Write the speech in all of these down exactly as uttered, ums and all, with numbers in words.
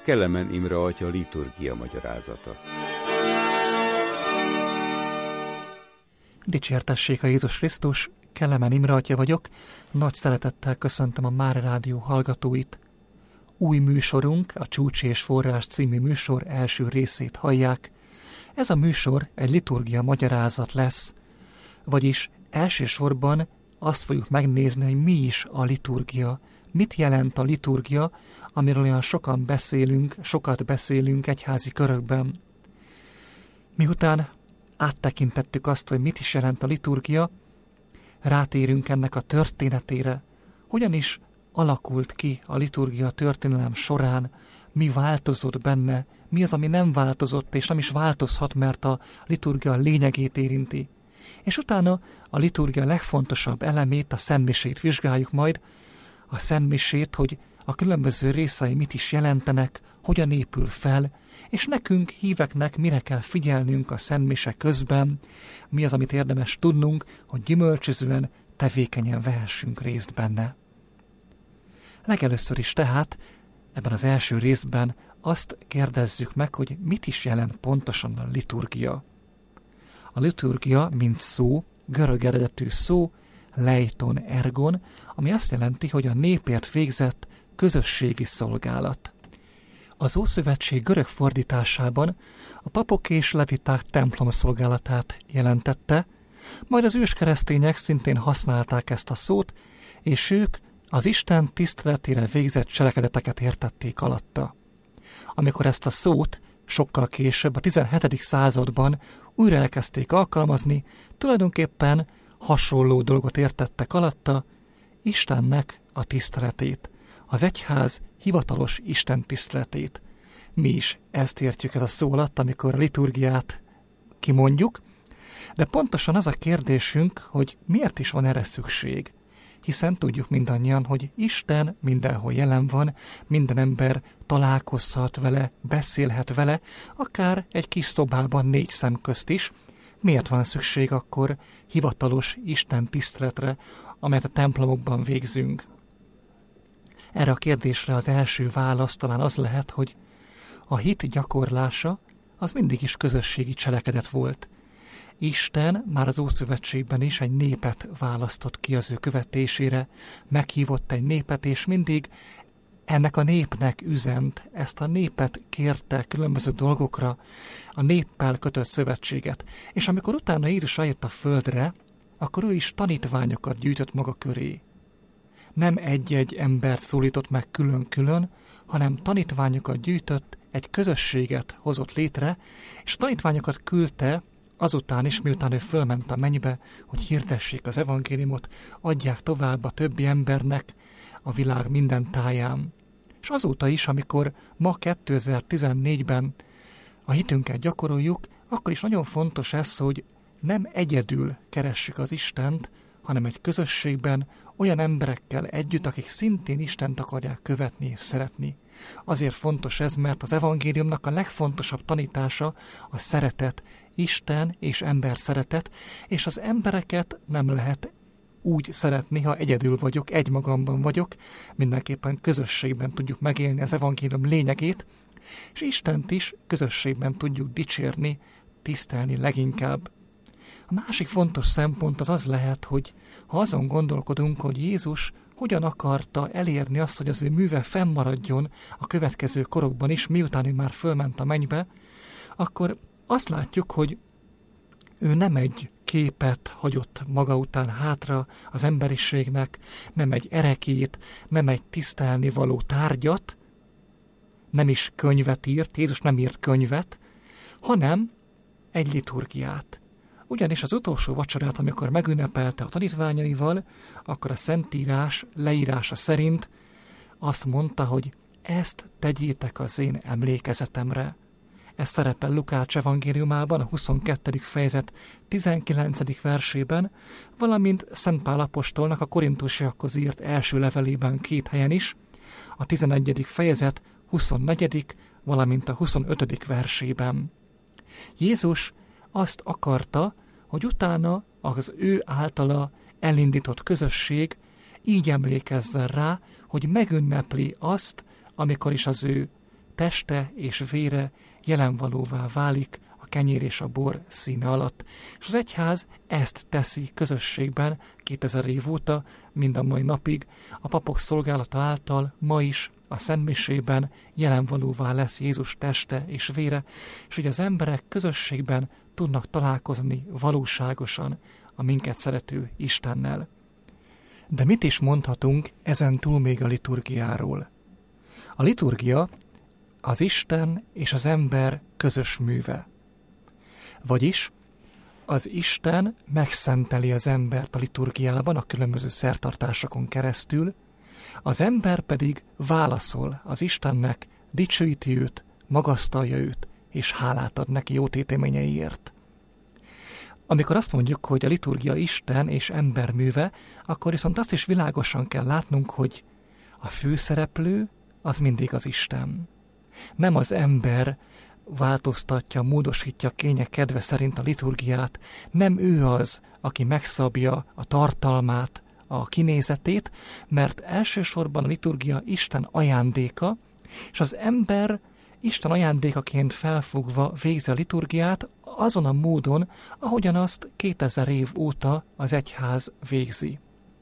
Kelemen Imre atya liturgia magyarázata. Dicsértessék a Jézus Krisztus, Kelemen Imre atya vagyok, nagy szeretettel köszöntöm a Mária Rádió hallgatóit. Új műsorunk, a Csúcs és Forrás című műsor első részét hallják. Ez a műsor egy liturgia magyarázat lesz, vagyis elsősorban azt fogjuk megnézni, hogy mi is a liturgia, mit jelent a liturgia, amiről olyan sokan beszélünk, sokat beszélünk egyházi körökben. Miután áttekintettük azt, hogy mit is jelent a liturgia, rátérünk ennek a történetére, hogyan is alakult ki a liturgia történelem során, mi változott benne, mi az, ami nem változott, és nem is változhat, mert a liturgia lényegét érinti. És utána a liturgia legfontosabb elemét, a szentmisét vizsgáljuk majd, a szentmisét, hogy a különböző részei mit is jelentenek, hogyan épül fel, és nekünk, híveknek mire kell figyelnünk a szentmise közben, mi az, amit érdemes tudnunk, hogy gyümölcsözően, tevékenyen vehessünk részt benne. Legelőször is tehát, ebben az első részben azt kérdezzük meg, hogy mit is jelent pontosan a liturgia. A liturgia, mint szó, görög eredetű szó, leiton ergon, ami azt jelenti, hogy a népért végzett közösségi szolgálat. Az Ószövetség görög fordításában a papok és leviták templom szolgálatát jelentette, majd az őskeresztények szintén használták ezt a szót, és ők az Isten tiszteletére végzett cselekedeteket értették alatta. Amikor ezt a szót sokkal később, a tizenhetedik században újra elkezdték alkalmazni, tulajdonképpen hasonló dolgot értettek alatta, Istennek a tiszteletét, az egyház hivatalos Isten tiszteletét. Mi is ezt értjük ez a szó alatt, amikor a liturgiát kimondjuk, de pontosan az a kérdésünk, hogy miért is van erre szükség. Hiszen tudjuk mindannyian, hogy Isten mindenhol jelen van, minden ember találkozhat vele, beszélhet vele, akár egy kis szobában négy szem közt is. Miért van szükség akkor hivatalos Isten tiszteletre, amelyet a templomokban végzünk? Erre a kérdésre az első válasz talán az lehet, hogy a hit gyakorlása az mindig is közösségi cselekedet volt. Isten már az Ószövetségben is egy népet választott ki az ő követésére, meghívott egy népet, és mindig ennek a népnek üzent, ezt a népet kérte különböző dolgokra, a néppel kötött szövetséget. És amikor utána Jézus eljött a földre, akkor ő is tanítványokat gyűjtött maga köré. Nem egy-egy embert szólított meg külön-külön, hanem tanítványokat gyűjtött, egy közösséget hozott létre, és a tanítványokat küldte azután is, miután ő fölment a mennybe, hogy hirdessék az evangéliumot, adják tovább a többi embernek a világ minden táján. És azóta is, amikor ma kétezer-tizennégyben a hitünket gyakoroljuk, akkor is nagyon fontos ez, hogy nem egyedül keressük az Istent, hanem egy közösségben olyan emberekkel együtt, akik szintén Istent akarják követni és szeretni. Azért fontos ez, mert az evangéliumnak a legfontosabb tanítása a szeretet, Isten és ember szeretet, és az embereket nem lehet úgy szeretni, ha egyedül vagyok, egymagamban vagyok, mindenképpen közösségben tudjuk megélni az evangélium lényegét, és Istent is közösségben tudjuk dicsérni, tisztelni leginkább. A másik fontos szempont az az lehet, hogy ha azon gondolkodunk, hogy Jézus hogyan akarta elérni azt, hogy az ő műve fennmaradjon a következő korokban is, miután ő már fölment a mennybe, akkor azt látjuk, hogy ő nem egy képet hagyott maga után hátra az emberiségnek, nem egy erekét, nem egy tisztelni való tárgyat, nem is könyvet írt, Jézus nem írt könyvet, hanem egy liturgiát. Ugyanis az utolsó vacsorát, amikor megünnepelte a tanítványaival, akkor a Szentírás leírása szerint azt mondta, hogy ezt tegyétek az én emlékezetemre. Ez szerepel Lukács evangéliumában, a huszonkettedik fejezet tizenkilencedik versében, valamint Szent Pál apostolnak a korintusiakhoz írt első levelében két helyen is, a tizenegyedik fejezet huszonnegyedik valamint a huszonötödik versében. Jézus azt akarta, hogy utána az ő általa elindított közösség így emlékezzen rá, hogy megünnepli azt, amikor is az ő teste és vére jelenvalóvá válik a kenyér és a bor színe alatt. És az egyház ezt teszi közösségben kétezer év óta, mind a mai napig. A papok szolgálata által ma is a szentmisében jelenvalóvá lesz Jézus teste és vére, és hogy az emberek közösségben tudnak találkozni valóságosan a minket szerető Istennel. De mit is mondhatunk ezen túl még a liturgiáról? A liturgia az Isten és az ember közös műve. Vagyis az Isten megszenteli az embert a liturgiában, a különböző szertartásokon keresztül, az ember pedig válaszol az Istennek, dicsőíti őt, magasztalja őt, és hálát ad neki jó téteményeiért. Amikor azt mondjuk, hogy a liturgia Isten és ember műve, akkor viszont azt is világosan kell látnunk, hogy a főszereplő az mindig az Isten. Nem az ember változtatja, módosítja kénye kedve szerint a liturgiát, nem ő az, aki megszabja a tartalmát, a kinézetét, mert elsősorban a liturgia Isten ajándéka, és az ember Isten ajándékaként felfogva végzi a liturgiát azon a módon, ahogyan azt kétezer év óta az egyház végzi.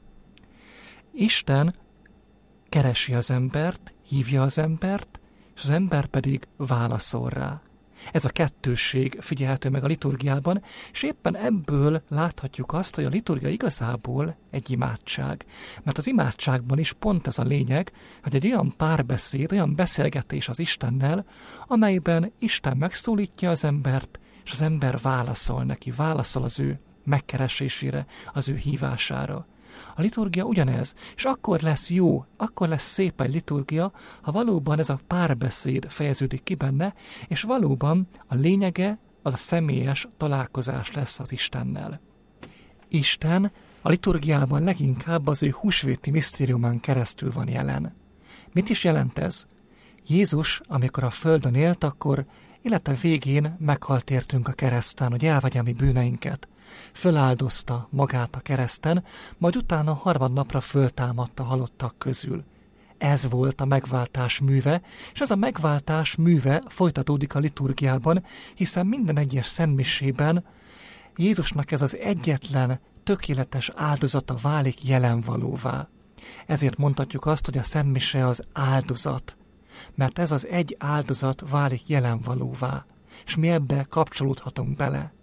Isten keresi az embert, hívja az embert, és az ember pedig válaszol rá. Ez a kettősség figyelhető meg a liturgiában, és éppen ebből láthatjuk azt, hogy a liturgia igazából egy imádság. Mert az imádságban is pont ez a lényeg, hogy egy olyan párbeszéd, olyan beszélgetés az Istennel, amelyben Isten megszólítja az embert, és az ember válaszol neki, válaszol az ő megkeresésére, az ő hívására. A liturgia ugyanez, és akkor lesz jó, akkor lesz szép egy liturgia, ha valóban ez a párbeszéd fejeződik ki benne, és valóban a lényege az a személyes találkozás lesz az Istennel. Isten a liturgiában leginkább az ő húsvéti misztériumán keresztül van jelen. Mit is jelent ez? Jézus, amikor a földön élt, akkor élete végén meghalt értünk a kereszten, hogy elvegye a mi bűneinket. Föláldozta magát a kereszten, majd utána harmadnapra föltámadt a halottak közül. Ez volt a megváltás műve, és ez a megváltás műve folytatódik a liturgiában, hiszen minden egyes szentmisében Jézusnak ez az egyetlen, tökéletes áldozata válik jelenvalóvá. Ezért mondhatjuk azt, hogy a szentmise az áldozat, mert ez az egy áldozat válik jelenvalóvá, és mi ebbe kapcsolódhatunk bele.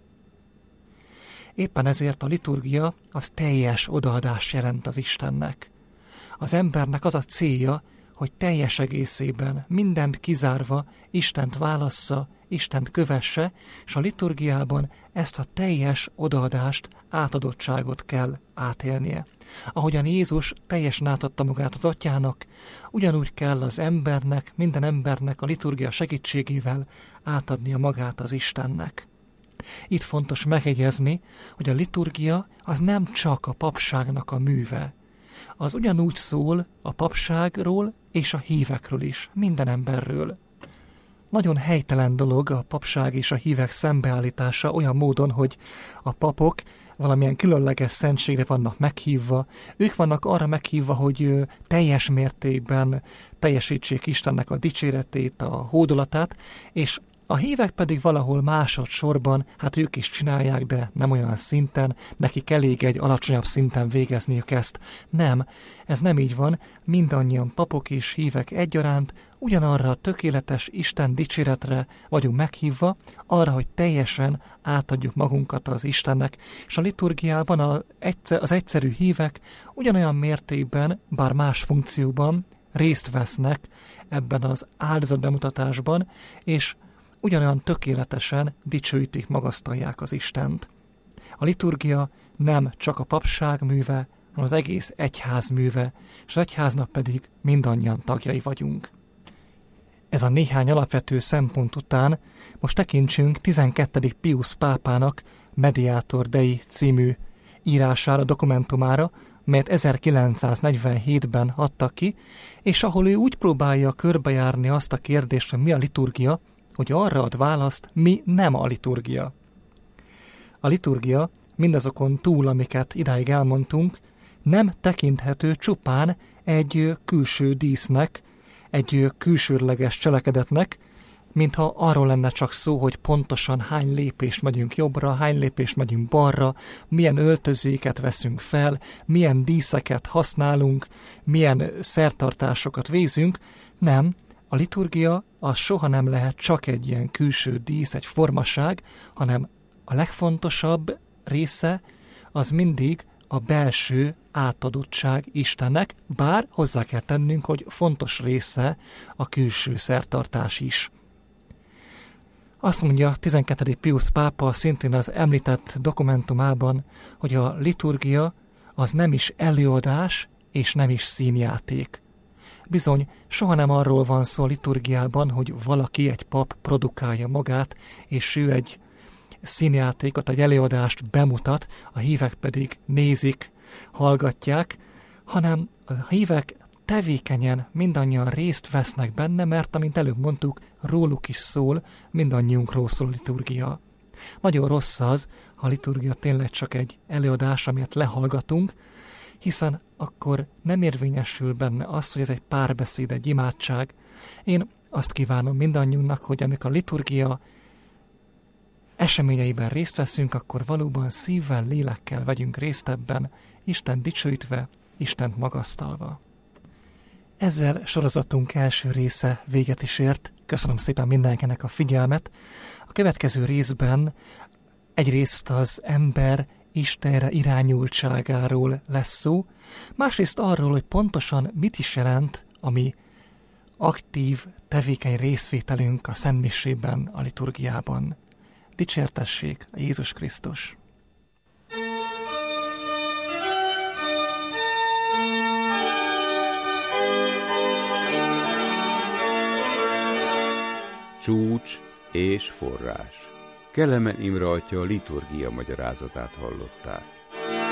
Éppen ezért a liturgia az teljes odaadás jelent az Istennek. Az embernek az a célja, hogy teljes egészében, mindent kizárva Istent válassza, Istent kövesse, és a liturgiában ezt a teljes odaadást, átadottságot kell átélnie. Ahogyan Jézus teljesen átadta magát az Atyának, ugyanúgy kell az embernek, minden embernek a liturgia segítségével átadnia magát az Istennek. Itt fontos megjegyezni, hogy a liturgia az nem csak a papságnak a műve. Az ugyanúgy szól a papságról és a hívekről is, minden emberről. Nagyon helytelen dolog a papság és a hívek szembeállítása olyan módon, hogy a papok valamilyen különleges szentségre vannak meghívva, ők vannak arra meghívva, hogy teljes mértékben teljesítsék Istennek a dicséretét, a hódolatát, és a hívek pedig valahol másodszorban, hát ők is csinálják, de nem olyan szinten, nekik elég egy alacsonyabb szinten végezniük ezt. Nem, ez nem így van, mindannyian papok és hívek egyaránt ugyanarra a tökéletes Isten dicséretre vagyunk meghívva, arra, hogy teljesen átadjuk magunkat az Istennek, és a liturgiában az egyszerű hívek ugyanolyan mértékben, bár más funkcióban részt vesznek ebben az áldozatbemutatásban, és ugyanolyan tökéletesen dicsőítik, magasztalják az Istent. A liturgia nem csak a papság műve, hanem az egész egyház műve, és az egyháznak pedig mindannyian tagjai vagyunk. Ez a néhány alapvető szempont után most tekintsünk tizenkettedik Piusz pápának Mediator Dei című írására, dokumentumára, melyet ezerkilencszáznegyvenhétben adtak ki, és ahol ő úgy próbálja körbejárni azt a kérdést, hogy mi a liturgia, hogy arra ad választ, mi nem a liturgia. A liturgia mindazokon túl, amiket idáig elmondtunk, nem tekinthető csupán egy külső dísznek, egy külsőleges cselekedetnek, mintha arról lenne csak szó, hogy pontosan hány lépést megyünk jobbra, hány lépést megyünk balra, milyen öltözéket veszünk fel, milyen díszeket használunk, milyen szertartásokat végzünk. Nem, a liturgia az soha nem lehet csak egy ilyen külső dísz, egy formaság, hanem a legfontosabb része az mindig a belső átadottság Istennek, bár hozzá kell tennünk, hogy fontos része a külső szertartás is. Azt mondja tizenkettedik Piusz pápa szintén az említett dokumentumában, hogy a liturgia az nem is előadás és nem is színjáték. Bizony, soha nem arról van szó a liturgiában, hogy valaki, egy pap produkálja magát, és ő egy színjátékot, egy előadást bemutat, a hívek pedig nézik, hallgatják, hanem a hívek tevékenyen mindannyian részt vesznek benne, mert, amint előbb mondtuk, róluk is szól, mindannyiunkról szól a liturgia. Nagyon rossz az, ha a liturgia tényleg csak egy előadás, amit lehallgatunk, hiszen akkor nem érvényesül benne az, hogy ez egy párbeszéd, egy imádság. Én azt kívánom mindannyiunknak, hogy amikor a liturgia eseményeiben részt veszünk, akkor valóban szívvel, lélekkel vegyünk részt ebben, Isten dicsőítve, Istent magasztalva. Ezzel sorozatunk első része véget is ért. Köszönöm szépen mindenkinek a figyelmet. A következő részben egyrészt az ember Istenre irányultságáról lesz szó, másrészt arról, hogy pontosan mit is jelent a mi aktív, tevékeny részvételünk a szentmisében, a liturgiában. Dicsértessék a Jézus Krisztus! Csúcs és forrás. Kelemen Imre atya liturgia magyarázatát hallották.